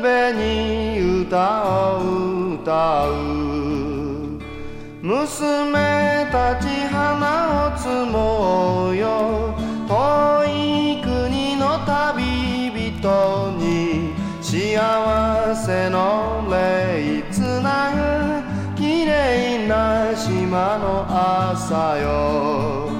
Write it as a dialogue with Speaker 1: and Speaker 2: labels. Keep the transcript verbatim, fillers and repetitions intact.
Speaker 1: 辺に歌を歌う。娘たち花を摘もうよ、遠い国の旅人に幸せの礼つなぐ綺麗な島の朝よ。